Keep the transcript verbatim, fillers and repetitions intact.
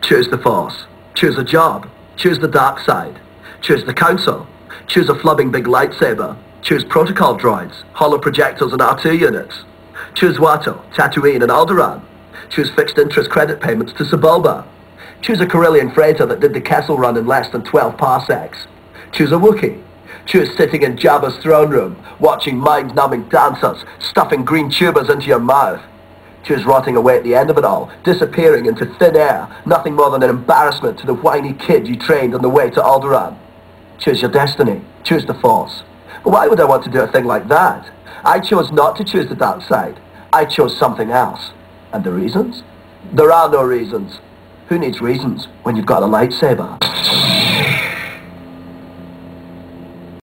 Choose the Force. Choose a job. Choose the dark side. Choose the Council. Choose a flubbing big lightsaber. Choose protocol droids, holo projectors and R two units. Choose Watto, Tatooine and Alderaan. Choose fixed interest credit payments to Sebulba. Choose a Corellian freighter that did the Kessel Run in less than twelve parsecs. Choose a Wookiee. Choose sitting in Jabba's throne room, watching mind-numbing dancers, stuffing green tubers into your mouth. Choose rotting away at the end of it all, disappearing into thin air, nothing more than an embarrassment to the whiny kid you trained on the way to Alderaan. Choose your destiny. Choose the Force. But why would I want to do a thing like that? I chose not to choose the dark side. I chose something else. And the reasons? There are no reasons. Who needs reasons when you've got a lightsaber?